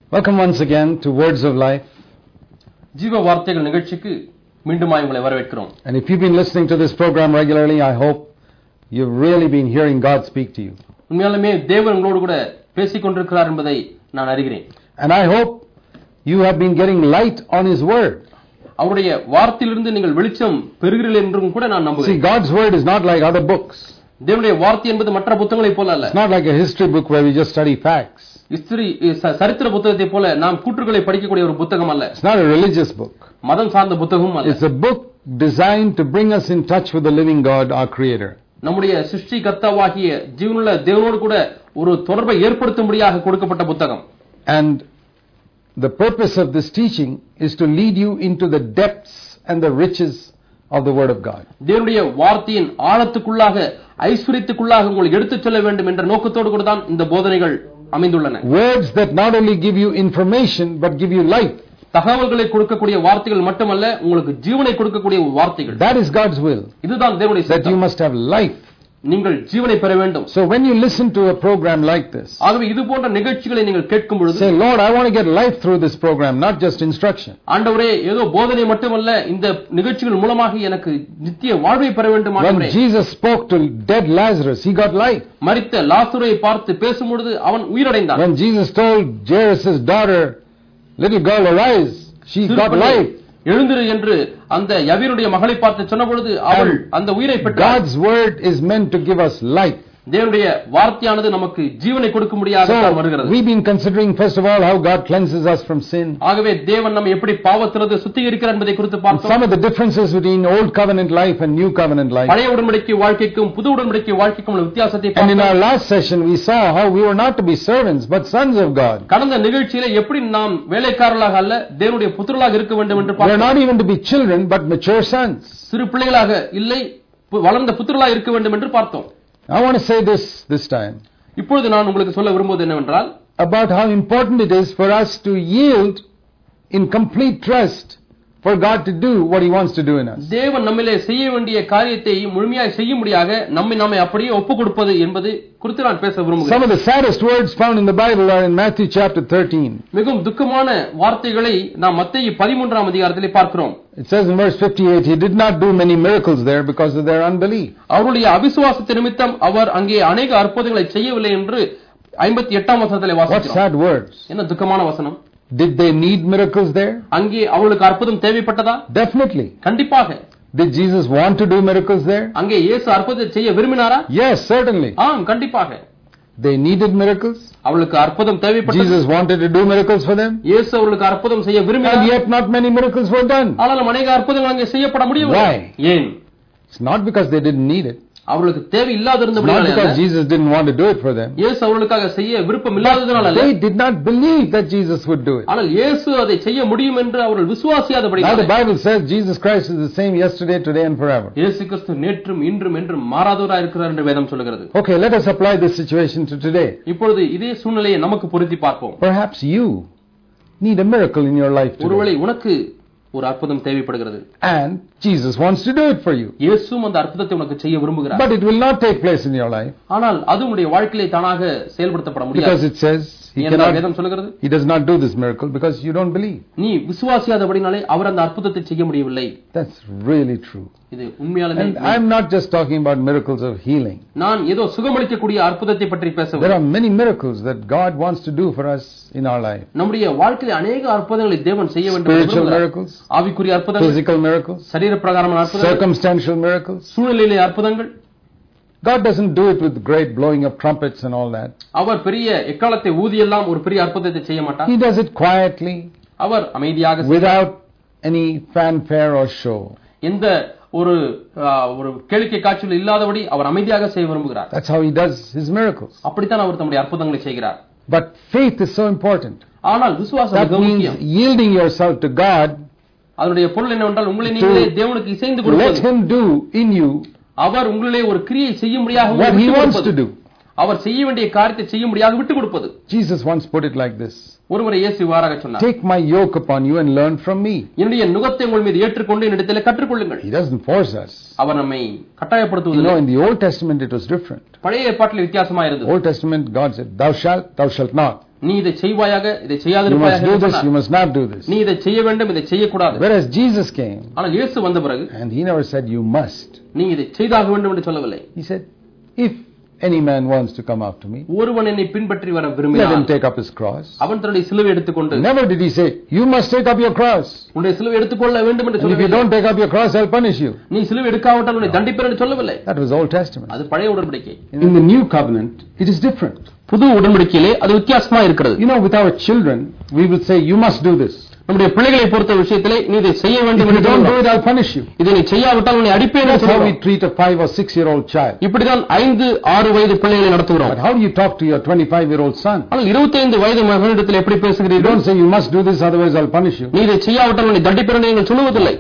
Welcome once again to Words of Life. ஜீவ வார்த்தைகள் நிகழ்ச்சிக்கு மீண்டுமாய் உங்களை வரவேற்கிறோம். And if you've been listening to this program regularly, I hope you've really been hearing God speak to you. உண்மையாலுமே தேவன் உங்களோடு கூட பேசிக் கொண்டிருக்கிறார் என்பதை நான் அறிகிறேன். And I hope you have been getting light on His Word. அவருடைய வார்த்தையிலிருந்து நீங்கள் வெளிச்சம் பெறுகிறீர்கள் என்றும் கூட நான் நம்புகிறேன். See, God's Word is not like other books. தேவனுடைய வார்த்தை என்பது மற்ற புத்தகங்களைப் போல அல்ல. It's not like a history book where we just study facts. சரித்திர புத்தகத்தை போல நாம் கூற்றுகளை படிக்கக்கூடிய ஒரு புத்தகம் அல்ல. It's not a religious book. மதம் சார்ந்த புத்தகமும் அல்ல. It's a book designed to bring us in touch with the living God, our Creator. நம்முடைய சிருஷ்டி கர்த்தாவாகிய ஜீவனுள்ள தேவனோடு கூட ஒரு தொடர்பை ஏற்படுத்தும்படியாக கொடுக்கப்பட்ட புத்தகம். And the purpose of this teaching is to lead you into the depths and the riches of the Word of God. தேவனுடைய வார்த்தையின் ஆழத்துக்குள்ளாக ஐஸ்வரியத்துக்குள்ளாக உங்களை எடுத்துச் செல்ல வேண்டும் என்ற நோக்கத்தோடு கூட தான் இந்த போதனைகள் அமைந்துள்ளன. Words that not only give you information but give you life. தகவல்களை கொடுக்கக்கூடிய வார்த்தைகள் மட்டுமல்ல, உங்களுக்கு ஜீவனை கொடுக்கக்கூடிய வார்த்தைகள். That is God's will. இதுதான் தேவனுடைய சித்தம். That you must have life. நீங்கள் ஜீவனை பெற வேண்டும். So when you listen to a program like this, ஆகவே இது போன்ற நிகழ்ச்சிகளை நீங்கள் கேட்கும் பொழுது, say, Lord, I want to get life through this program, not just instruction. ஆண்டவரே, ஏதோ போதனை மட்டுமல்ல, இந்த நிகழ்ச்சிகள் மூலமாக எனக்கு நித்திய வாழ்வை பெற வேண்டும் ஆண்டவரே. When Jesus spoke to dead Lazarus, he got life. மரித்த லாசருவை பார்த்து பேசும்பொழுது அவன் உயிரடைந்தான். When Jesus told Jairus' daughter, little girl, arise, she got life. எழுந்திரு என்று அந்த யவீருடைய மகளை பார்த்து சொன்னபொழுது அவள் அந்த உயிரை பெற்றாள். God's word is meant to give us life. தேவனுடைய வார்த்தையானது நமக்கு ஜீவனை கொடுக்கும்படியாக வருகிறது. We've been considering first of all how God cleanses us from sin. ஆகவே தேவன் நம்மை எப்படி பாவத்திலிருந்து சுத்திகரிக்கிறார் என்பதை குறித்து பார்த்தோம். Some of the differences between old covenant life and new covenant life. பழைய உடன்படிக்கை வாழ்க்கைக்கும் புது உடன்படிக்கை வாழ்க்கைக்கும் உள்ள வித்தியாசத்தை பார்த்தோம். And in our last session we saw how we were not to be servants but sons of God. கடந்த நிகழ்ச்சியிலே எப்படி நாம் வேலைக்காரர்களாக அல்ல தேவனுடைய புத்திரர்களாக இருக்க வேண்டும் என்று பார்த்தோம். We are not even to be children but mature sons. சிறு பிள்ளைகளாக இல்லை வளர்ந்த புத்திரர்களாக இருக்க வேண்டும் என்று பார்த்தோம். I want to say this time. இப்பொழுது நான் உங்களுக்கு சொல்ல விரும்புவது என்னவென்றால், about how important it is for us to yield in complete trust for God to do what He wants to do in us. தேவன் நம்மிலே செய்ய வேண்டிய காரியத்தை முழுமையாய் செய்யும்படியாக நம்மை அப்படியே ஒப்புக் கொடுப்பது என்பது குறித்து நான் பேச விரும்புகிறேன். Some of the saddest words found in the Bible are in Matthew chapter 13. மிகவும் துக்கமான வார்த்தைகளை நாம் மத்தேயு 13ஆம் அதிகாரத்திலே பார்க்கிறோம். It says in verse 58, He did not do many miracles there because of their unbelief. அவருடைய அவிசுவாசத்தின் நிமித்தம் அவர் அங்கே अनेक அற்புதங்களை செய்யவில்லை என்று 58ஆம் வசனத்திலே வாசிக்கிறோம். What sad words. என்ன துக்கமான வசனம். Did they need miracles there? அங்கே அவர்களுக்கு அற்புதம் தேவைப்பட்டதா? Definitely. கண்டிப்பாக. Did Jesus want to do miracles there? அங்கே இயேசு அற்புதத்தை செய்ய விரும்பினாரா? Yes, certainly. ஆம், கண்டிப்பாக. They needed miracles. அவர்களுக்கு அற்புதம் தேவைப்பட்டது. Jesus wanted to do miracles for them. இயேசு அவர்களுக்கு அற்புதம் செய்ய விரும்பினார். And yet not many miracles were done. ஆனால் अनेक அற்புதங்கள் அங்கே செய்யப்பட முடியவில்லை. Why? ஏன்? It's not because they didn't need it. அவர்களுக்கு தேவை இல்லாதிருந்தபடியால் அல்ல. Not because Jesus didn't want to do it for them. இயேசு அவர்களுக்காக செய்ய விருப்பம் இல்லாததனால அல்ல. They did not believe that Jesus would do it. ஆனால் இயேசு அதை செய்ய முடியும் என்று அவர்கள் விசுவாசியாதபடியால். Now the Bible says Jesus Christ is the same yesterday, today and forever. இயேசு கிறிஸ்து நேற்றும் இன்றும் என்றும் மாறாதவராய் இருக்கிறார் என்று வேதம் சொல்கிறது. Okay, let us apply this situation to today. இப்பொழுது இதே சூழ்நிலையை நமக்கு பொருத்தி பார்ப்போம். Perhaps you need a miracle in your life today. ஒருவேளை உனக்கு ஒரு அற்புதம் தேவைப்படுகிறது. And Jesus wants to do it for you. இயேசுவும் அந்த அற்புதத்தை உனக்கு செய்ய விரும்புகிறார். But it will not take place in your life. ஆனால் அது உன்னுடைய வாழ்க்கையிலே தானாக செயல்படுத்தப்பட முடியாது. Because it says வேதம் சொல்கிறது, He does not do this miracle because you don't believe. நீ விசுவாசியாதபடினாலே அவர் அந்த அற்புதத்தை செய்ய முடியவில்லை. That's really true. இது உண்மையாலுமே. And I'm not just talking about miracles of healing. நான் ஏதோ சுகமளிக்கக்கூடிய அற்புதத்தை பற்றி பேசவில்லை. There are many miracles that God wants to do for us in our life. நம்முடைய வாழ்க்கையில் अनेक அற்புதங்களை தேவன் செய்ய வேண்டும் என்று Spiritual விரும்புகிறார். miracles, ஆவிக்குரிய அற்புதங்கள், physical miracles, சரீர பிரகாரமான அற்புதங்கள், circumstantial miracles. சூழ்நிலையிலே அற்புதங்கள். God doesn't do it with great blowing of trumpets and all that. அவர் பெரிய எக்காலத்தை ஊதியெல்லாம் ஒரு பெரிய அற்புதத்தை செய்ய மாட்டார். He does it quietly, அவர் அமைதியாக, without any fanfare or show. எந்த ஒரு கேளிக்கை காட்சியில் இல்லாதபடி அவர் அமைதியாக செய்ய விரும்புகிறார். That's how He does His miracles. அப்படித்தான் அவர் தம்முடைய அற்புதங்களை செய்கிறார். But faith is so important. ஆனால் விசுவாசம் That மிக means முக்கியம். yielding yourself to God. அதனுடைய பொருள் என்னவென்றால் உங்களை நீங்களே தேவனுக்கு இசைந்து கொடுப்பது. Let Him do in you அவர் உங்களிலே ஒரு கிரியை செய்யும்படியாக what He wants to do. அவர் செய்ய வேண்டிய காரியத்தை செய்யும்படியாக விட்டு கொடுப்பது. Jesus once put it like this. ஒருமுறை இயேசு இவ்வாறாக சொன்னார், Take my yoke upon you and learn from me. என்னுடைய நுகத்தை உங்கள் மீது ஏற்றுக்கொண்டு என்னிடத்திலே கற்றுக்கொள்ளுங்கள். He doesn't force us. அவர் நம்மை கட்டாயப்படுத்துவதில்லை. In the Old Testament it was different. பழைய ஏற்பாட்டில் வித்தியாசமாக இருந்தது. Old Testament God said, thou shalt not. நீ இதை செய்வாயாக, இதை You must செய்யாதிருப்பாயாக do என்று this, you சொன்னார். must not do this. நீ இதை செய்ய வேண்டும், இதை செய்யக்கூடாது. Whereas Jesus came, ஆனால் இயேசு வந்த பிறகு and he never said you must. நீ இதை செய்தாக வேண்டும் என்று சொல்லவில்லை. He said, if any man wants to come after me, ஒருவன் என்னை பின்பற்றி வர let him விரும்பினால் take up his cross. அவன் தன்னுடைய சிலுவை எடுத்துக்கொண்டு, Never did he say, you must take up your cross. உன்னுடைய சிலுவை எடுத்துக்கொள்ள வேண்டும் என்று And if you சொல்லவில்லை. don't take up your cross, I'll punish you. நீ சிலுவை எடுக்காவிட்டால் உன்னை தண்டிப்பேன் என்று சொல்லவில்லை. That was Old Testament. அது பழைய உடன்படிக்கை. In the new covenant, it is different. புது உடன்படிக்கையிலே அது வித்தியாசமா இருக்கிறது. You know, with our children, we will say, you must do this. நம்முடைய பிள்ளைகளை பொறுத்த விஷயத்திலே நீ இதை செய்ய If வேண்டும் you என்று don't do சொல்கிறோம். it, I'll punish you. இதை நீ செய்யாவிட்டால் உன்னை அடிப்பேன் என்று That's how we சொல்கிறோம். treat a 5 or 6-year-old child. இப்படிதான் 5-6 வயது பிள்ளைகளை நடத்துகிறோம். But how do you talk to your 25-year-old son? ஆனால் 25 வயது மகனிடத்தில் எப்படி You பேசுகிறீர்கள்? don't say, you must do this, otherwise I'll punish you. நீ இதை செய்யாவிட்டால் உன்னை தண்டிப்பேன் என்று நீங்கள் சொல்லுவதில்லை.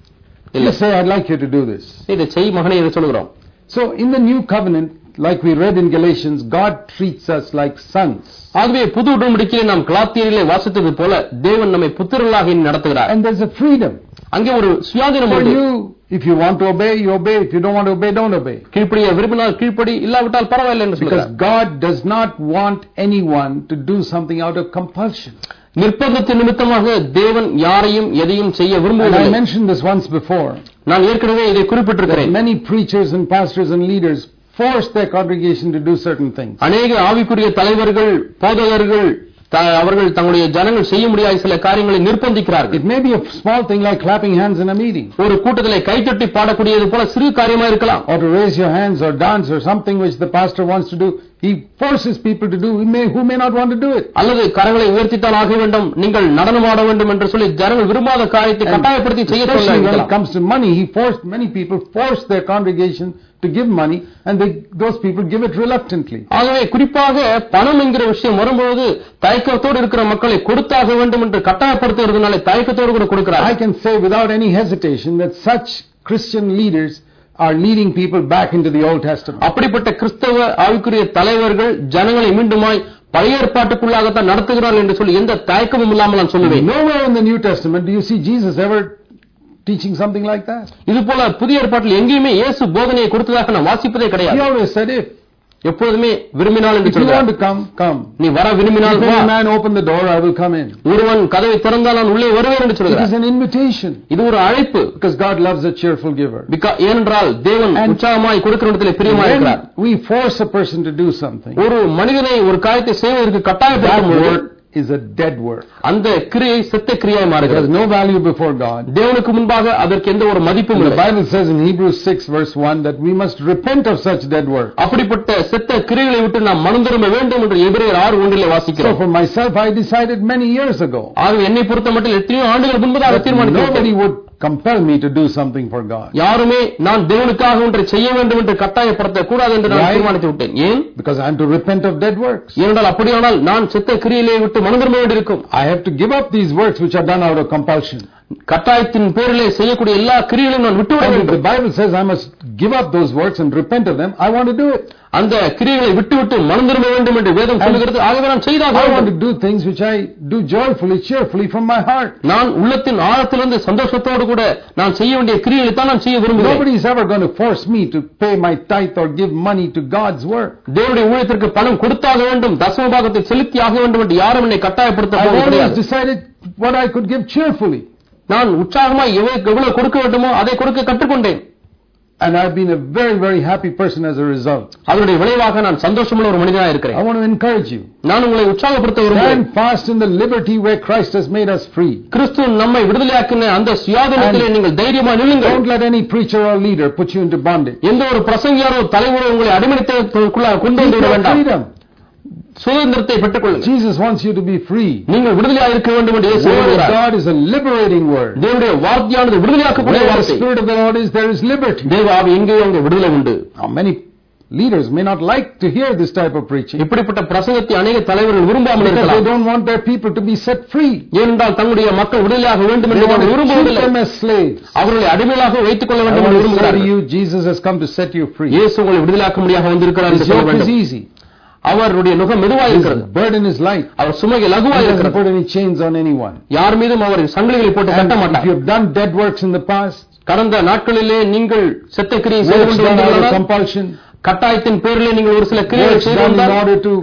You say, I'd like you to do this. நீ இதை செய் மகனே என்று சொல்கிறோம். So, in the new covenant, like we read in Galatians, God treats us like sons. ஆகவே புது உடன்படிக்கையை நாம் கலாத்தியரிலே வாசித்தது போல தேவன் நம்மை புத்திரர்களாக நடத்துகிறார். And there's a freedom. அங்கே ஒரு சுயாதீனம் For உண்டு. you, if you want to obey, you obey. If you don't want to obey, don't obey. கீழ்ப்படிய விரும்பினால் கீழ்ப்படி, இல்லாவிட்டால் பரவாயில்லை என்று Because சொல்கிறார். God does not want anyone to do something out of compulsion. நிர்பந்தத்தின் நிமித்தமாக தேவன் யாரையும் எதையும் செய்ய And I விரும்புவதில்லை. mentioned this once before. நான் ஏற்கனவே இதை That குறிப்பிட்டிருக்கிறேன். many preachers and pastors and leaders force their congregation to do certain things. அநேக ஆவிக்குரிய தலைவர்கள், போதகர்கள் அவர்கள் தங்களுடைய ஜனங்கள் செய்ய முடியாத சில காரியங்களை நிர்பந்திக்கிறார்கள். It may be a small thing like clapping hands in a meeting, ஒரு கூட்டத்திலே கைத்தட்டி பாடக்கூடியது போல சிறு காரியமா இருக்கலாம். or to raise your hands or dance or something which the pastor wants to do. He forces people to do who may not want to do it. அல்லது கரங்களை உயர்த்தித்தான் ஆக வேண்டும், நீங்கள் நடனமாட வேண்டும் என்று சொல்லி ஜனங்கள் விரும்பாத காரியத்தை கட்டாயப்படுத்தி செய்ய Especially when it சொல்ல. comes to money, many people force their congregation to give money, and those people give it reluctantly. ஆகவே குறிப்பாக பணம் என்கிற விஷயம் வரும்போது தயக்கத்தோடு இருக்கிற மக்களை கொடுத்தாக வேண்டும் என்று கட்டாயப்படுத்துவதனால தயக்கத்தோடு கூட கொடுக்கிறார். I can say without any hesitation that such Christian leaders are leading people back into the Old Testament. அப்படிப்பட்ட கிறிஸ்தவ ஆவிக்குரிய தலைவர்கள் ஜனங்களை மீண்டுமாய் பழைய ஏற்பாட்டுக்குள்ளாகத்தான் நடத்துகிறார்கள் என்று சொல்லி எந்த தயக்கமும் இல்லாமல் நான் சொல்லுவேன். Nowhere in the New Testament do you see Jesus ever teaching something like that. இது போல புதிய ஏற்பாட்டில் எங்கேயுமே இயேசு போதனையை கொடுத்ததாக நான் வாசிப்பதே He கிடையாது. always said, if எப்போதுமே விரும்பினால் என்று you want சொல்றார். to come, come. நீ வர விரும்பினால் If வா. any man open the door, I will come in. ஒருவன் கதவை திறந்தால் நான் உள்ளே வருவேன் என்று It சொல்கிறார். is an invitation, இது ஒரு அழைப்பு. because God loves a cheerful giver. ஏனென்றால் தேவன் உற்சாகமாய் கொடுக்கிற இடத்திலே பிரியமாய் இருக்கிறார். When we force a person to do something, ஒரு மனிதனை ஒரு காரியத்தை செய்வதற்கு that கட்டாயப்படுத்தும் போது work is a dead work. அந்த கிரியை செத்த கிரியாய் It has மாறுகிறது. no value before God. தேவனுக்கு முன்பாக அதற்கு எந்த ஒரு மதிப்பும் The இல்லை. Bible says in Hebrews 6 verse 1 that we must repent of such dead work. அப்படிப்பட்ட செத்த கிரியைகளை விட்டு நாம் மனம் திரும்ப வேண்டும் என்று எபிரேயர் 6:1 So வாசிக்கிறோம். for myself, I decided many years ago ஆகவே என்னை பொறுத்த மட்டும் எத்தனையோ ஆண்டுகள் முன்பதாக that தீர்மானித்தேன். nobody would compel me to do something for God. யாருமே நான் தேவனுக்காக ஒன்றை செய்ய வேண்டும் என்று கட்டாயப்படுத்த கூடாது என்று நான் Why? தீர்மானித்து விட்டேன். ஏன்? Because I am to repent of dead works. ஏனென்றால் அப்படியானால் நான் செத்த கிரியையை விட்டு மனம் திரும்ப வேண்டியிருக்கும். I have to give up these works which are done out of compulsion. கட்டாயத்தின் பேரிலே செய்யக்கூடிய எல்லா கிரியைகளையும் நான் விட்டுவிட And if வேண்டும். the Bible says I must give up those works and repent of them, I want to do it. அந்த கிரியைகளை விட்டுவிட்டு மனம் திரும்ப வேண்டும் என்று வேதம் சொல்லுகிறது. ஆகவே நான் செய்தாக I want வேண்டும். to do things which I do joyfully, cheerfully from my heart. நான் உள்ளத்தின் ஆழத்திலிருந்து சந்தோஷத்தோடு கூட நான் செய்ய வேண்டிய கிரியைகளை தான் நான் செய்ய விரும்புகிறேன். Nobody is ever going to force me to pay my tithe or give money to God's work. தேவனுடைய ஊழியத்திற்கு பணம் கொடுத்தாக வேண்டும், தசம பாகத்தை செலுத்தி ஆக வேண்டும் என்று யாரும் என்னை கட்டாயப்படுத்த I've போவது always கிடையாது. decided what I could give cheerfully. நான் உற்சாகமாய் எவ்வளவு கொடுக்க வேண்டுமோ அதை கொடுக்க கற்றுக்கொண்டேன். And I've been a very, very happy person as a result. அதனுடைய விளைவாக நான் சந்தோஷமுள்ள ஒரு மனிதனாக இருக்கிறேன். I want to encourage you. நான் உங்களை உற்சாகப்படுத்த விரும்புகிறேன். Stand fast in the liberty where Christ has made us free. கிறிஸ்து நம்மை விடுதலையாக்கின அந்த சுயாதீனத்திலே நீங்கள் தைரியமாக நில்லுங்கள். Don't let any preacher or leader put you into bondage. எந்த ஒரு பிரசங்கியாரோ தலைவரோ உங்களை அடிமைத்தனத்துக்குள்ளாக கொண்டு வந்து விட Keep your வேண்டாம். freedom. சுதந்திரத்தை பெற்றுக் கொள்ளுங்கள். Jesus wants you to be free. நீங்கள் விடுதலையாக இருக்க வேண்டும் என்று இயேசு The word of சொல்கிறார். God is a liberating word. தேவனுடைய வார்த்தையானது விடுதலையாக்கக்கூடிய Where the வார்த்தை. Spirit of the Lord is, there is liberty. தேவ ஆவி எங்கே அங்கே விடுதலை உண்டு. Now, many leaders may not like to hear this type of preaching இப்படிப்பட்ட பிரசங்கத்தை அநேக தலைவர்கள் விரும்பாமல் because they இருக்கலாம். don't want their people to be set free. ஏனென்றால் தங்களுடைய மக்கள் விடுதலையாக வேண்டும் They என்று want to keep விரும்புவதில்லை. them as slaves. அவர்களை அடிமையாக வைத்துக் கொள்ள I வேண்டும் want என்று to say to விரும்புகிறார்கள். you, Jesus has come to set you free. இயேசு உங்களை விடுதலையாக்க முடியாக வந்திருக்கிறார் என்று His சொல்ல yoke is வேண்டும். easy. அவருடைய நுகம் மெதுவாக His இருக்கிறது. burden is light. அவர் சுமைகள் He லகுவாக doesn't இருக்கிறது. put any chains on anyone. யார் மீதும் அவர் சங்கிலிகளை போட்டு And கட்ட if மாட்டார். you have done dead works in the past, கடந்த நாட்களிலே நீங்கள் செத்த கிரியை செய்து works கொண்டு done out of வந்தீர்களானால், compulsion, கட்டாயத்தின் பேரிலே நீங்கள் ஒரு சில கிரியைகள் works செய்து done in வந்தால், order to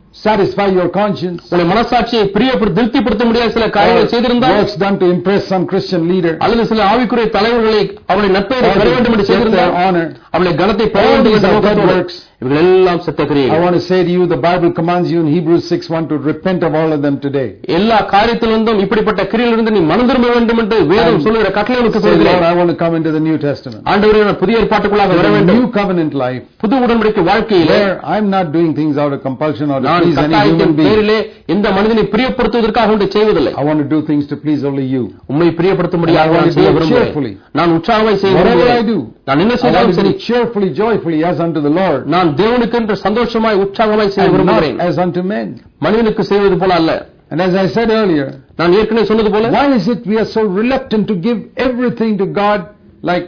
satisfy your conscience, உங்களுடைய மனசாட்சியை திருப்திப்படுத்த முடியாத சில காரியங்களை செய்திருந்தால், works done to impress some Christian leader, அல்லது சில ஆவிக்குரிய தலைவர்களை அவருடைய நற்பெயரை பெற வேண்டும் என்று செய்திருந்தால், அவருடைய கனத்தை பெற வேண்டும் என்ற நோக்கத்தோடு, இவர்கள் எல்லாம் செத்த கிரியைகள். I want to say to you, the Bible commands you in Hebrews 6:1 to repent of all of them today. எல்லா காரியத்திலிருந்தும் இப்படிப்பட்ட கிரியைகளிலிருந்து நீ மனம் திரும்ப வேண்டும் என்று வேதம் சொல்லுகிற கட்டளை உனக்கு சொல்கிறேன். I want to come into the New Testament. ஆண்டவரே, நான் புதிய ஏற்பாட்டுக்குள்ளாக வர வேண்டும். New covenant life. புது உடன்படிக்கை வாழ்க்கையிலே I'm not doing things out of compulsion or to please any human being. எந்த மனிதனை பிரியப்படுத்துவதற்காக ஒன்று செய்வதில்லை. I want to do things to please only you. உம்மை பிரியப்படுத்தும்படியாக நான் செய்ய விரும்புகிறேன். நான் உற்சாகமாய் செய்ய விரும்புகிறேன். நான் என்ன செய்தாலும் சரி, cheerfully, joyfully as unto the Lord. நான் தேவனுக்கு என்று சந்தோஷமாய் உற்சாகமாய் செய்ய விரும்புகிறேன். As unto men. மனிதனுக்கு செய்வது போல அல்ல. And as I said earlier, நான் ஏற்கனவே சொன்னது போல, why is it we are so reluctant to give everything to God, like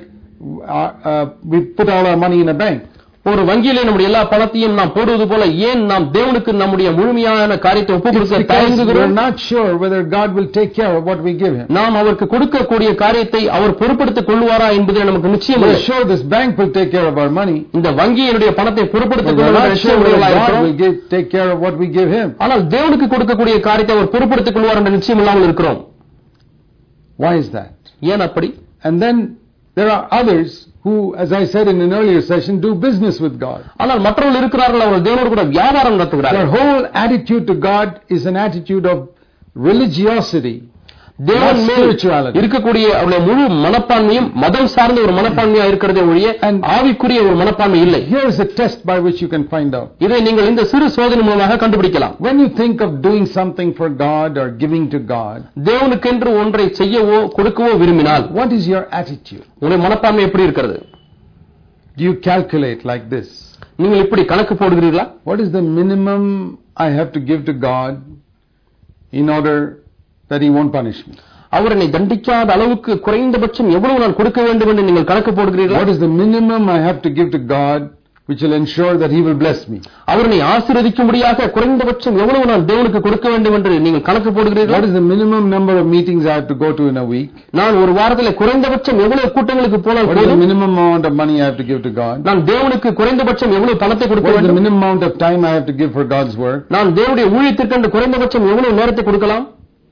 we put all our money in a bank? ஒரு வங்கியிலே நம்முடைய எல்லா பணத்தையும் நாம் போடுவது போல ஏன் நாம் தேவனுக்கு நம்முடைய முழுமையான காரியத்தை ஒப்புக்கொடுக்க தயங்குகிறோம்? We are not sure whether God will take care of what we give him. நாம் அவருக்கு கொடுக்கக்கூடிய காரியத்தை அவர் பொறுப்படுத்திக் கொள்வாரா என்பது நமக்கு நிச்சயம் இல்லை. We are sure this bank will take care of our money. இந்த வங்கி என்னுடைய பணத்தை பொறுப்படுத்திக் கொள்வார் நிச்சயமாக will take care of what we give him. ஆனால் தேவனுக்கு கொடுக்கக்கூடிய காரியத்தை அவர் பொறுப்படுத்திக் கொள்வார் என்ற நிச்சயம் இல்லாமல் இருக்கிறோம். Why is that? ஏன் அப்படி? And then there are others who, as I said in an earlier session, do business with God. ஆனால் மற்றவர்கள் இருக்கிறார்கள், அவர்கள் தேவனோடு கூட வியாபாரம் நடத்துகிறார்கள். Their whole attitude to God is an attitude of religiosity. தேவன் மேல் இருக்கக்கூடிய அவருடைய முழு மனப்பான்மையும் மதம் சார்ந்த ஒரு மனப்பான்மையா இருக்கிறதே ஒழிய ஆவிக்குரிய ஒரு மனப்பான்மை இல்லை. Here is a test by which you can find out. இதை நீங்கள் இந்த சிறு சோதனை மூலமாக கண்டுபிடிக்கலாம். When you think of doing something for God or giving to God, தேவனுக்கென்று ஒன்றை செய்யவோ கொடுக்கவோ விரும்பினால், what is your attitude? உங்களுடைய மனப்பான்மை எப்படி இருக்கிறது? Do you calculate like this? நீங்கள் இப்படி கணக்கு போடுகிறீர்களா? What is the minimum I have to give to God in order that he won't punish me? அவர் என்னை தண்டிக்காத அளவுக்கு குறைந்தபட்சம் எவ்வளவு நான் கொடுக்க வேண்டும் என்று நீங்கள் கணக்கு போடுகிறீர்களா? What is the minimum I have to give to God which will ensure that he will bless me? அவர் என்னை ஆசீர்வதிக்கும்படியாக குறைந்தபட்சம் எவ்வளவு நான் தேவனுக்கு கொடுக்க வேண்டும் என்று நீங்கள் கணக்கு போடுகிறீர்களா? What is the minimum number of meetings I have to go to in a week? நான் ஒரு வாரத்தில் குறைந்தபட்சம் எவ்வளவு கூட்டங்களுக்கு போனால் What is the minimum amount of money I have to give to God? நான் தேவனுக்கு குறைந்தபட்சம் எவ்வளவு பணத்தை கொடுக்க வேண்டும்? What is the minimum amount of time I have to give for God's work? நான் தேவனுடைய ஊழியத்திற்கு குறைந்தபட்சம் எவ்வளவு நேரத்தை கொடுக்கலாம்?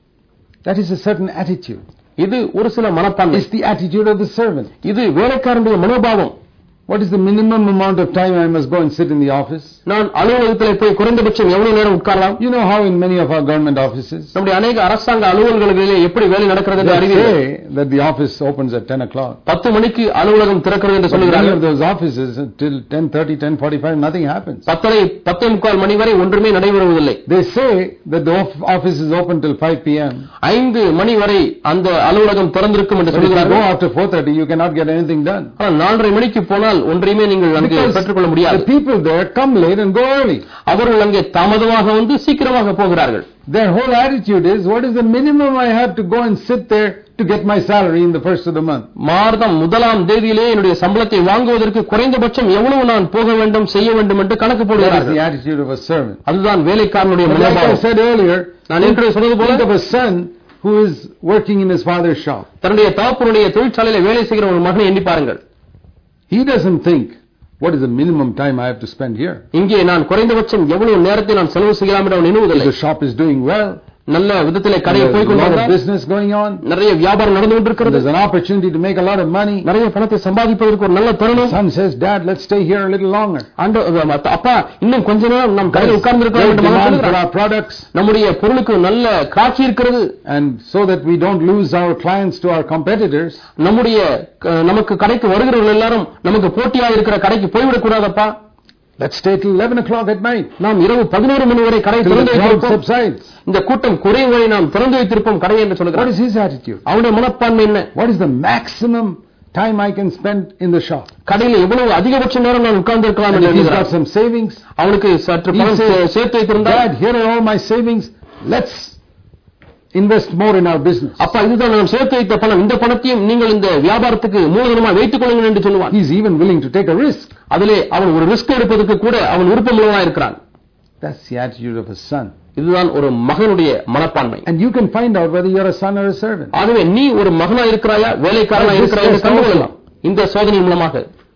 That is a certain attitude. இது ஒரு சில மனப்பான்மை. It's the attitude of the servant. இது வேலைக்காரனுடைய மனோபாவம். What is the minimum amount of time I must go and sit in the office? நான் அலுவலகத்தில் போய் குறைந்தபட்சம் எவ்வளவு நேரம் உட்காரலாம்? You know how in many of our government offices, நம்முடைய अनेक அரசாங்க அலுவலகங்களிலே எப்படி வேலை நடக்கிறது என்று அறிவீர்கள்? They say that the office opens at 10 o'clock. 10 மணிக்கு அலுவலகம் திறக்கிறது என்று சொல்கிறார்கள். Many of those offices till 10:30, 10:45 nothing happens. 10:45 மணி வரை ஒன்றுமே நடைபெறுவதில்லை. They say that the office is open till 5 p.m. 5 மணி வரை அந்த அலுவலகம் திறந்திருக்கும் என்று சொல்கிறார்கள். Go after 4:30 you cannot get anything done. ஆனால் 4:30 மணிக்கு போனால் ஒன்றையுமே நீங்கள் அங்கே பெற்றுக்கொள்ள முடியாது. The people there come late and go early. அவர்கள் அங்கே தாமதமாக வந்து சீக்கிரமாக போகிறார்கள். Their whole attitude is, what is the minimum I have to go and sit there to get my salary in the first of the month? மாதம் முதலாம் தேதியிலே என்னுடைய சம்பளத்தை வாங்குவதற்கு குறைந்தபட்சம் எவ்வளவு நான் போக வேண்டும் செய்ய வேண்டும் என்று கணக்கு போடுகிறார்கள். That is the attitude of a servant. அதுதான் வேலைக்காரனுடைய மனோபாவம். I said earlier, நான் ஏற்கனவே சொன்னது போல, think of a son who is working in his father's shop. தன்னுடைய தகப்பனுடைய தொழிற்சாலையிலே வேலை செய்கிற ஒரு மகனை எண்ணி பாருங்கள். He doesn't think, what is the minimum time I have to spend here? இங்கே நான் குறைந்தபட்சம் எவ்வளவு நேரத்தை நான் செலவு செய்யலாம் என்று அவன் எண்ணுவதில்லை. The shop is doing well. நல்ல விதத்திலே கடையை போய் கொண்டிருக்கிறது. Business going on. நிறைய வியாபாரம் நடந்து கொண்டிருக்கிறது. There's an opportunity to make a lot of money. நிறைய பணத்தை சம்பாதிப்பதற்கு ஒரு நல்ல தருணம். Son says, Dad, let's stay here a little longer. அப்பா இன்னும் கொஞ்ச நேரம் நாம் கடையில் உட்கார்ந்து இருக்கலாம் என்று மகன் சொல்கிறார். நம்முடைய பொருளுக்கு நல்ல காட்சி இருக்கிறது. And so that we don't lose our clients to our competitors. நமக்கு கடைக்கு வருகிறவர்கள் எல்லாரும் நமக்கு போட்டியாக இருக்கிற கடைக்கு போய்விடக் கூடாதப்பா. Let's stay till 11 o'clock at night. நாம் இரவு 11 மணி வரை கடை திறந்து வைத்திருப்போம். இந்த கூட்டம் குறையும் வரை நாம் திறந்து வைத்திருப்போம் கடை என்று சொல்கிறார். What is his attitude? அவனுடைய மனப்பான்மை என்ன? What is the maximum time I can spend in the shop? கடையில் எவ்வளவு அதிகபட்ச நேரம் நான் உட்கார்ந்து இருக்கலாம் என்று he's got some savings. அவனுக்கு சற்று பணம் சேர்த்து வைத்திருந்தார். Dad, here are all my savings. Let's invest more in our business. அப்பா இதுதான் நான் சேர்த்து வைத்த பணம். இந்த பணத்தையும் நீங்கள் இந்த வியாபாரத்துக்கு மூலதனமாக வைத்துக் கொள்ளுங்கள் என்று சொல்லுவான். He is even willing to take a risk. அதிலே அவன் ஒரு ரிஸ்க் எடுப்பதற்கு கூட அவன் விருப்பமுள்ளவனாக இருக்கிறான். That's the attitude of a son. இதுதான் ஒரு மகனுடைய மனப்பான்மை. And you can find out whether you are a son or a servant. ஆகவே நீ ஒரு மகனா இருக்கிறாயா வேலைக்காரனா இருக்கிறாயா என்று கண்டுகொள்ளலாம் இந்த சோதனை மூலமாக.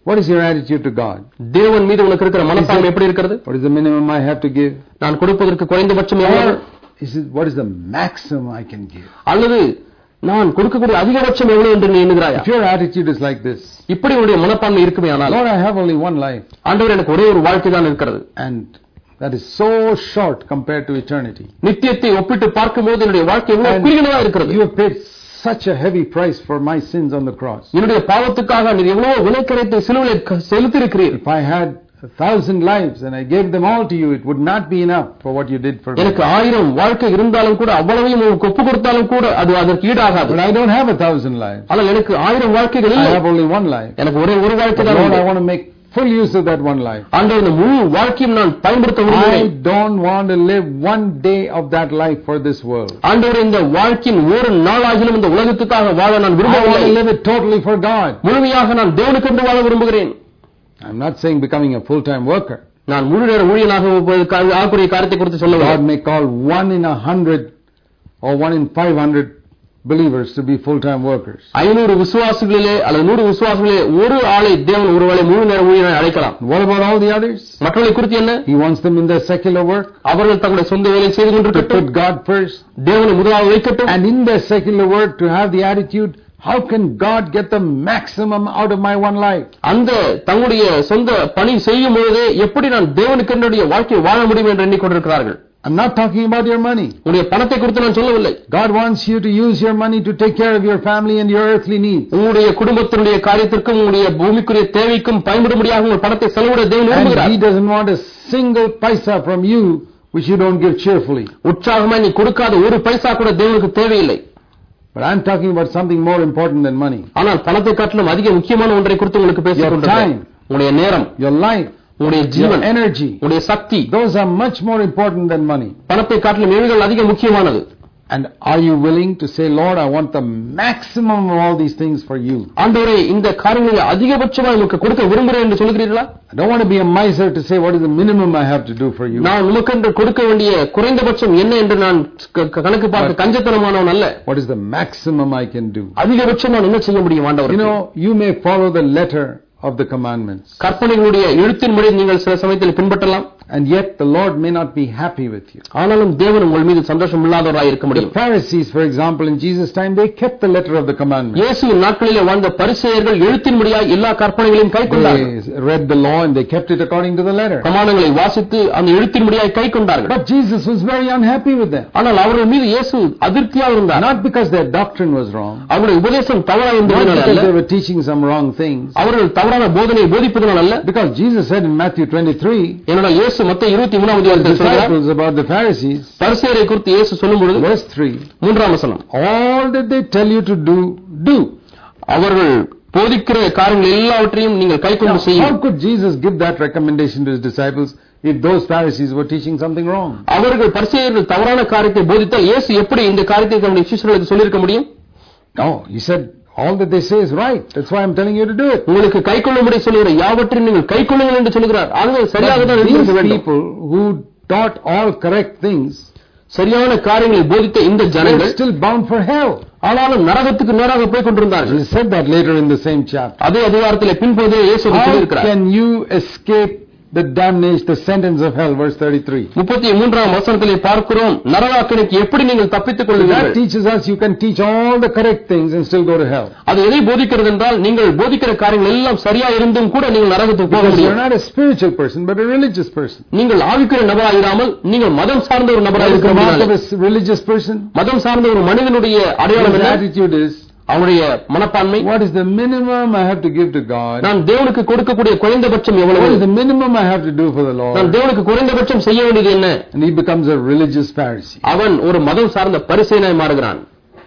What is your attitude to God? தேவன் மீது உனக்கு இருக்கிற மனப்பான்மை எப்படி இருக்கிறது? What is the minimum I have to give? நான் கொடுப்பதற்கு குறைந்தபட்சம் எவ்வளவு? What is the maximum I can give? அல்லது நான் கொடுக்கக்கூடிய அதிகபட்சம் எவ்வளவு என்று நீ எண்ணுகிறாயா? If your attitude is like this, இப்படி உன்னுடைய மனப்பான்மை இருக்குமேயானால், Lord, I have only one life. ஆண்டவர் எனக்கு ஒரே ஒரு வாழ்க்கை தான் இருக்கிறது. And that is so short compared to eternity. நித்தியத்தை ஒப்பிட்டு பார்க்கும்போது என்னுடைய வாழ்க்கை எவ்வளவு குறுகியதா இருக்கிறது. You have paid such a heavy price for my sins on the cross. என்னுடைய பாவத்துக்காக நீர் எவ்வளவு விலைக்கரைத்தை சிலுவையில் செலுத்தி இருக்கிறீர். If I had 1,000 lives and I gave them all to you, it would not be enough for what you did for me. எனக்கு 1000 வாழ்க்கை இருந்தாலும் கூட அவ்வளவையும் உங்களுக்கு ஒப்பு கொடுத்தாலும் கூட அது அதற்கு ஈடாகாது. But I don't have 1,000 lives. ஆனால் எனக்கு 1000 வாழ்க்கைகள் இல்லை. I have only one life. எனக்கு ஒரே ஒரு வாழ்க்கை தான். Lord, I want to make full use of that one life. ஆண்டவரே, இந்த முழு வாழ்க்கையும் நான் பயன்படுத்த விரும்புகிறேன். I don't want to live one day of that life for this world. ஆண்டவரே, இந்த வாழ்க்கையின் ஒரு நாளாகிலும் இந்த உலகத்துக்காக வாழ நான் விரும்பவில்லை. I want to live it totally for God. முழுமையாக நான் தேவனுக்கென்று வாழ விரும்புகிறேன். I'm not saying becoming a full-time worker. நான் முழு நேர ஊழியனாக ஆகக்கூடிய காரியத்தை குறித்து சொல்லவில்லை. God may call 1 in 100 or 1 in 500 believers to be full-time workers. 500 விசுவாசிகளிலே அல்லது 100 விசுவாசிகளிலே ஒரு ஆளை தேவன் ஒருவேளை முழு நேர ஊழியனாக அழைக்கலாம். What about all the others? மற்றவர்களை குறித்து என்ன? He wants them in their secular work. அவர்கள் தங்களுடைய சொந்த வேலை செய்து கொண்டிருக்கட்டும். Put God first. தேவனை முதலாவது வைக்கட்டும். And in their secular work to have the attitude, how can God get the maximum out of my one life? அந்த தங்களுடைய சொந்த பணி செய்யும் பொழுது எப்படி நான் தேவனுக்கு என்னுடைய வாழ்க்கையை வாழ முடியும் என்று எண்ணிக்கொண்டிருக்கிறார்கள். I'm not talking about your money. உங்களுடைய பணத்தை குறித்து நான் சொல்லவில்லை. God wants you to use your money to take care of your family and your earthly needs. உங்களுடைய குடும்பத்தினுடைய காரியத்திற்கும் உங்களுடைய பூமிக்குரிய தேவைக்கும் பயன்படும்படியாக உங்கள் பணத்தை செலவிட தேவன் விரும்புகிறார். And he doesn't want a single paisa from you which you don't give cheerfully. உற்சாகமாய் நீ கொடுக்காத ஒரு பைசா கூட தேவனுக்கு தேவையில்லை. But I'm talking about something more important than money. ஆனால் பணத்தை காட்டிலும் அதிக முக்கியமான ஒன்றை குறித்து உங்களுக்கு பேசிக் கொண்டிருக்கிறேன். உங்களுடைய நேரம், your life, உங்களுடைய ஜீவன், energy, உங்களுடைய சக்தி, those are much more important than money. பணத்தை காட்டிலும் இவைகள் அதிக முக்கியமானது. And are you willing to say, Lord, I want the maximum of all these things for you? ஆண்டவரே, இந்த காரியங்களை அதிகபட்சமாக உங்களுக்கு கொடுக்க விரும்புகிறேன் என்று சொல்கிறீர்களா? I don't want to be a miser to say what is the minimum I have to do for you. நான் உமக்கென்று கொடுக்க வேண்டிய குறைந்தபட்சம் என்ன என்று நான் கணக்கு பார்க்க கஞ்சத்தனமானவன் அல்ல. What is the maximum I can do? அதிகபட்சம் நான் என்ன செய்ய முடியும் ஆண்டவரே? You know, you may follow the letter of the commandments. கற்பனைகளுடைய எழுத்தின்படி நீங்கள் சில சமயத்தில் பின்பற்றலாம். And yet the Lord may not be happy with you. ஆனாலும் தேவன் உங்கள் மீது சந்தோஷம் இல்லாதவராய் இருக்க முடியும். The Pharisees, for example, in Jesus' time, they kept the letter of the commandments. இயேசுவின் நாட்களிலே வாழ்ந்த பரிசேயர்கள் எழுத்தின்படியாய் எல்லா கற்பனைகளையும் கைக்கொண்டார்கள். They read the law and they kept it according to the letter. பிரமாணங்களை வாசித்து அந்த எழுத்தின்படியாய் கைக்கொண்டார்கள். But Jesus was very unhappy with them. ஆனால் அவர்கள் மீது இயேசு அதிருப்தியாக இருந்தார். Not because their doctrine was wrong. அவருடைய உபதேசம் தவறாக இருந்ததனால் அல்ல. They were teaching some wrong things. அவர்கள் தவறான போதனையை போதிப்பதனால் அல்ல. Because Jesus said in Matthew 23, ஏனென்றால் இயேசு மத்தேயு 23 disciples about the Pharisees, பரிசேயரை குறித்து இயேசு சொல்லும்போது verse 3, 3ஆம் வசனம், all that they tell you to do. அவர்கள் போதிக்கிற காரியங்கள் எல்லாவற்றையும் நீங்கள் கைக்கொண்டு செய்யுங்கள். How could Jesus give that recommendation to his disciples if those Pharisees were teaching something wrong? அவர்கள் பரிசேயர்கள் தவறான காரியத்தை போதித்தால் இயேசு எப்படி இந்த காரியத்தை தம்முடைய சீஷர்களுக்கு சொல்லியிருக்க முடியும்? No, he said all that they say is right. That's why I'm telling you to do it. உங்களுக்கு கைக்கொள்ளும்படி சொல்லுகிற யாவற்றையும் நீங்கள் கைக்கொள்ளுங்கள் என்று சொல்கிறார். ஆகவே சரியாக தான் இருக்க வேண்டும். People who taught all correct things, சரியான காரியங்களை போதித்த இந்த ஜனங்கள் still bound for hell. ஆனாலும் நரகத்துக்கு நேராக போய் கொண்டிருந்தார்கள். He said that later in the same chapter. அதே அதிகாரத்திலே பின்பகுதியிலே இயேசு சொல்லியிருக்கிறார். How can you escape the damnation, the sentence of hell, verse 33. 33ஆம் வசனத்திலே பார்க்கிறோம், நரகாக்கினைக்கு எப்படி நீங்கள் தப்பித்துக் கொள்வீர்கள்? That teaches us you can teach all the correct things and still go to hell. அது எதை போதிக்கிறது என்றால், நீங்கள் போதிக்கிற காரியங்கள் எல்லாம் சரியா இருந்தும் கூட நீங்கள் நரகத்துக்கு போக முடியும். You're not a spiritual person but a religious person. நீங்கள் ஆவிக்குரிய நபராக இராமல் நீங்கள் மதம் சார்ந்த ஒரு நபராக இருக்கிறீர்கள். A religious person, மதம் சார்ந்த ஒரு மனிதனுடைய அடையாளம் என்ன? Attitude is, அவனுடைய மனப்பான்மை, what is the minimum I have to give to God? நான் தேவனுக்கு கொடுக்கக்கூடிய குறைந்தபட்சம் எவ்வளவு? What is the minimum I have to do for the Lord? நான் தேவனுக்கு குறைந்தபட்சம் செய்ய வேண்டியது என்ன? And he becomes a religious Pharisee. அவன் ஒரு மதம் சார்ந்த பரிசேயனாய் மாறுகிறான்.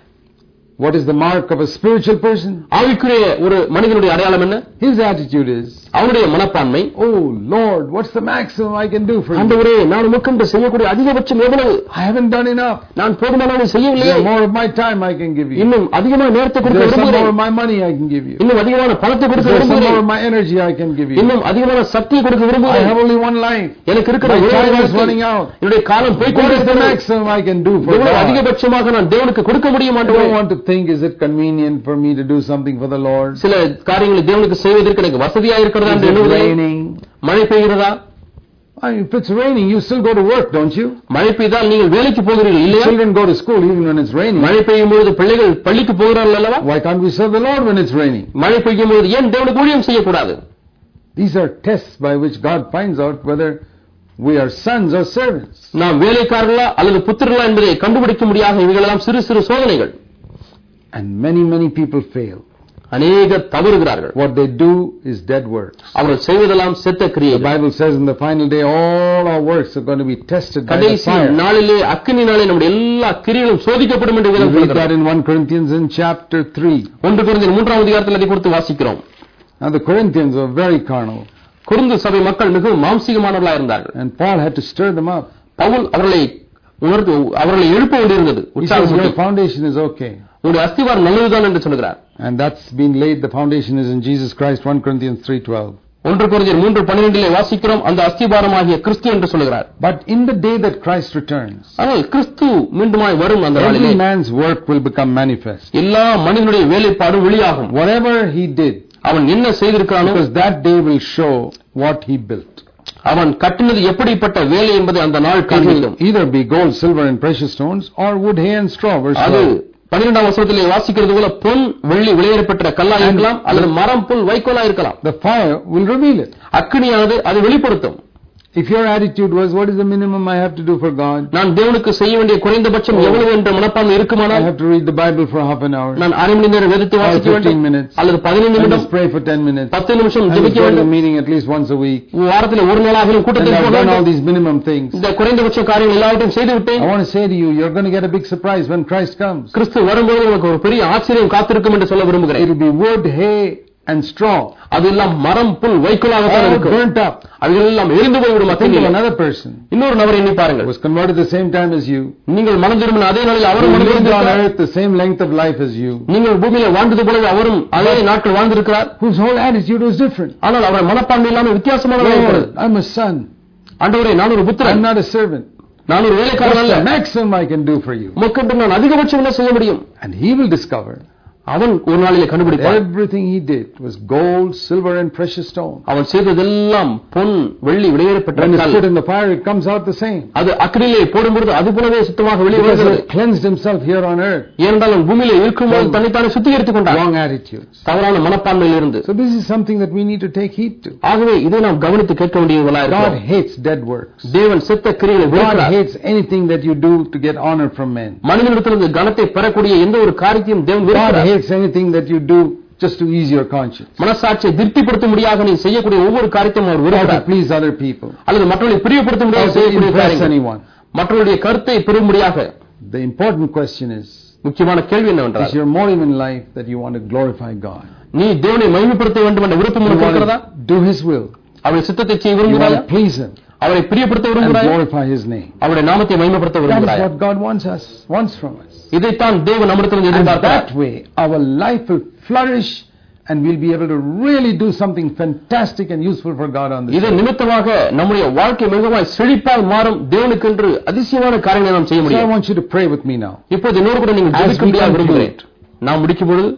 What is the mark of a spiritual person? ஆவிக்குரிய ஒரு மனிதனுடைய அடையாளம் என்ன? His attitude is, அவனுடைய மனப்பான்மை, oh Lord, what's the maximum I can do for you? ஆண்டவரே, நான் உமக்கென்று செய்யக்கூடிய அதிகபட்சம் எவ்வளவு? I haven't done enough. நான் போதுமானதை செய்யவில்லை. More of my time I can give you. இன்னும் அதிகமான நேரத்தை கொடுக்க விரும்புகிறேன். More of my money I can give you. இன்னும் அதிகமான பணத்தை கொடுக்க விரும்புகிறேன். More of my energy I can give you. இன்னும் அதிகமான சக்தியை கொடுக்க விரும்புகிறேன். I have only one life. எனக்கு இருக்கிற ஒரே time is running out. என்னுடைய காலம் போய் கொண்டிருக்கிறது. What is the maximum I can do for God? அதிகபட்சமாக நான் தேவனுக்கு கொடுக்க முடியும் ஆண்டவரே. I don't want to think, is it convenient for me to do something for the Lord? சில காரியங்களை தேவனுக்கு செய்வதற்கு எனக்கு வசதியா இருக்கிறதா Is என்று it எண்ணுவதில்லை. raining? மழை பெய்கிறதா? If it's raining, you still go to work, don't you? மழை பெய்தால் நீங்கள் வேலைக்கு போகிறீர்கள் இல்லையா? Children go to school even when it's raining. மழை பெய்யும் பொழுது பிள்ளைகள் பள்ளிக்கு போகிறார்கள் அல்லவா? Why can't we serve the Lord when it's raining? மழை பெய்யும் பொழுது ஏன் தேவனுக்கு ஊழியம் செய்யக்கூடாது? These are tests by which God finds out whether we are sons or servants. நாம் வேலைக்காரர்களா அல்லது புத்திரர்களா என்பதை கண்டுபிடிக்க முடியாத இவைகளெல்லாம் சிறு சிறு சோதனைகள். And many people fail. அநேகர் தவறுகிறார்கள். What they do is dead works. அவர்கள் செய்வதெல்லாம் செத்த The கிரியைகள். Bible says in the final day all our works are going to be tested by the கடைசி fire. நாளிலே அக்கினியினாலே நம்முடைய எல்லா கிரியைகளும் சோதிக்கப்படும் என்று வேதம் We read that சொல்கிறது. in 1 Corinthians in chapter 3. 1 கொரிந்தியர் 3ஆம் அதிகாரத்தில் அதை குறித்து வாசிக்கிறோம். Now the Corinthians were very carnal. கொரிந்து சபை மக்கள் மிகவும் மாம்சீகமானவர்களாக இருந்தார்கள். And Paul had to stir them up. Pavul அவர்களை எழுப்ப வேண்டியிருந்தது. He says your foundation is okay. உங்களுடைய அஸ்திவாரம் நல்லதுதான் என்று சொல்கிறார். And that's been laid, the foundation is in Jesus Christ, 1 Corinthians 3:12. 1 கொரிந்தியர் 3:12 வாசிக்கிறோம், அந்த அஸ்திவாரமாகிய கிறிஸ்து என்று சொல்கிறார். But in the day that Christ returns, ஆனால் கிறிஸ்து மீண்டுமாய் வரும் அந்த நாளிலே every man's work will become manifest. எல்லா மனிதனுடைய வேலைப்பாடும் வெளியாகும். Whatever he did, அவன் என்ன செய்திருக்கானோ, because that day will show what he built. அவன் கட்டினது எப்படிப்பட்ட வேலை என்பதை அந்த நாள் It காண்பிக்கும். will either be gold, silver and precious stones, or wood, hay and straw. Verse அது 12. 12ஆம் வசனத்திலே வாசிக்கிறது போல பொன் வெள்ளி விலையேறப்பட்ட கல்லா இருக்கலாம் அல்லது மரம் புல் வைக்கோலா இருக்கலாம். The fire will reveal it. அக்கினியானது அதை வெளிப்படுத்தும். If your attitude was, what is the minimum I have to do for God? நான் தேவனுக்கு செய்ய வேண்டிய குறைந்தபட்சம் எவ்வளவு என்ற மனப்பான்மை I இருக்குமானால், have to read the Bible for half an hour. நான் அரை மணி நேரம் வேதத்தை வாசிக்க 15 வேண்டும் minutes. அல்லது 15 I நிமிடம் must pray for 10 minutes. 10 நிமிஷம் I must ஜெபிக்க go to the வேண்டும். meeting at least once a week. வாரத்தில் ஒரு நாளாக And கூட்டத்தில் I've போக done all வேண்டும். these minimum things. இந்த குறைந்தபட்ச காரியங்கள் எல்லாவற்றையும் செய்து விட்டேன். I want to say to you, you're going to get a big surprise when Christ comes. கிறிஸ்து வரும்போது உங்களுக்கு ஒரு பெரிய ஆச்சரியம் காத்திருக்கும் என்று சொல்ல விரும்புகிறேன். It will be wood, hay and straw. அதெல்லாம் மரம் புல் வைக்கோலாக தான் All இருக்கும். burnt up. அவைகளெல்லாம் எரிந்து போய்விடும். Think of another person இன்னொரு நபரை எண்ணி பாருங்கள். who was converted the same time as you. நீங்கள் மனம் திரும்பின அதே நாளில் Who அவரும் மனம் lived on திரும்பினார். earth the same length of life as you. நீங்கள் பூமியில வாழ்ந்தது போலவே அவரும் அதே நாட்கள் வாழ்ந்திருக்கிறார். Whose whole attitude was different. ஆனால் அவர் மனப்பான்மை இல்லாமல் வித்தியாசமாக Lord, I'm a son. ஆண்டவரே, நான் ஒரு I'm Puthiran, not a servant. நான் ஒரு வேலைக்காரன் What's அல்ல. the maximum I can do for you? உமக்கென்று நான் அதிகபட்சம் என்ன செய்ய முடியும்? And he will discover அவன் ஒரு நாளிலே கண்டுபிடிப்பான். everything he did was gold, silver and precious stone. அவன் செய்ததெல்லாம் பொன் வெள்ளி விலையேறப்பட்ட When it's கல். put in the fire, it comes out the same. அது அக்கினியிலே போடும்போது அது போலவே சுத்தமாக வெளியே Because he வருகிறது. had cleansed himself here on earth. ஏனென்றால் அவன் பூமியிலே இருக்கும்போது தன்னைத்தானே சுத்திகரித்துக் கொண்டான். Wrong attitudes. தவறான மனப்பான்மையில் இருந்து. So this is something that we need to take heed to. ஆகவே இதை நாம் கவனித்து கேட்க வேண்டியவர்களாக God இருக்கிறோம். hates dead works. தேவன் செத்த கிரியைகளை God வெறுக்கிறார். hates anything that you do to get honor from men. மனிதனிடத்திலிருந்து கனத்தை பெறக்கூடிய எந்த ஒரு காரியத்தையும் தேவன் God வெறுக்கிறார். hates anything that you do just to ease your conscience. மனசாட்சியை திருப்திப்படுத்த முடியாத நீ செய்யக்கூடிய ஒவ்வொரு காரியத்தையும் அவர் Or to வெறுக்கிறார். please other people. அல்லது மற்றவர்களை பிரியப்படுத்த Or முடியாத to செய்யக்கூடிய impress காரியங்கள். anyone. மற்றவருடைய கருத்தை பெறும்படியாக. The important question is முக்கியமான கேள்வி என்னவென்றால், your motive in life that you want to glorify God? நீ தேவனை மகிமைப்படுத்த வேண்டும் என்ற விருப்பம் You உனக்கு want இருக்கிறதா? to do His will. அவருடைய சித்தத்தை செய்ய You want விரும்புகிறாயா? to please Him அவரை பிரியப்படுத்த and விரும்புகிறாயா? glorify His name. அவருடைய நாமத்தை மகிமைப்படுத்த That is விரும்புகிறாயா? what God wants from us. இதைத்தான் தேவன் நம்மிடத்திலிருந்து And எதிர்பார்க்கிறார். that way our life will flourish and we'll be able to really do something fantastic and useful for God on this இது earth. நிமித்தமாக நம்முடைய வாழ்க்கை மிகவும் செழிப்பாய் மாறும். தேவனுக்கென்று அதிசயமான காரியங்களை நாம் செய்ய So I முடியும். want you to pray with me now. இப்போது இன்னொரு கூட நீங்கள் As we ஜெபிக்கும்படியாக விரும்புகிறேன். நாம் முடிக்கும் பொழுது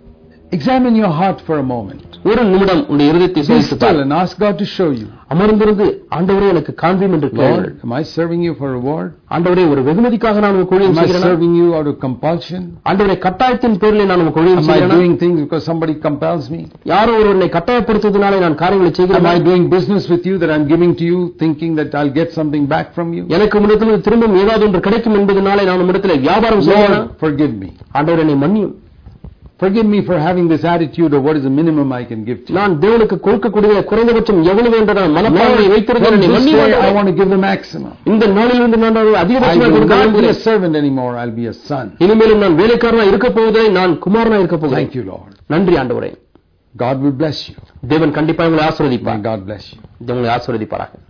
Examine your heart for a moment. ஒரு நிமிடம் உங்களுடைய இருதயத்தை Be சோதித்து still பாருங்கள். and ask God to show you. அமர்ந்திருந்து ஆண்டவரே எனக்கு காண்பியும் என்று கேளுங்கள். Lord, am I serving you for reward? ஆண்டவரே, ஒரு வெகுமதிக்காக நான் உங்களுக்கு ஊழியம் Am I செய்கிறேனா? serving you out of compulsion? ஆண்டவரே, கட்டாயத்தின் பேரில் நான் உங்களுக்கு ஊழியம் Am I செய்கிறேனா? doing things because somebody compels me? யாரோ ஒருவனை கட்டாயப்படுத்துவதனாலே நான் காரியங்களை Am செய்கிறேனா? I doing business with you that I'm giving to you thinking that I'll get something back from you? எனக்கு உம்மிடத்தில் திரும்பவும் ஏதாவது ஒன்று கிடைக்கும் என்பதனாலே நான் உம்மிடத்தில் வியாபாரம் செய்கிறேனா? Lord, forgive me. ஆண்டவரே, என்னை மன்னியும். Forgive me for having this attitude of what is the minimum I can give to you. நான் தேவனுக்கு கொடுக்கக்கூடிய குறைந்தபட்சம் எவ்வளவு என்ற மனப்பான்மையை Lord, வைத்திருக்கிறேன். from என்னை this மன்னியும் day I ஆண்டவரே. want to give the maximum. இந்த நாளிலிருந்து நான் I அதிகபட்சமாக will கொடுக்க not be a விரும்புகிறேன். servant anymore. I'll be a son. இனிமேலும் நான் வேலைக்காரனா இருக்க போவதில்லை, நான் குமாரனா இருக்க போகிறேன். Thank you, Lord. நன்றி ஆண்டவரே. God will bless you. தேவன் கண்டிப்பாக உங்களை May ஆசீர்வதிப்பார். God bless you. உங்களை ஆசீர்வதிப்பாராக.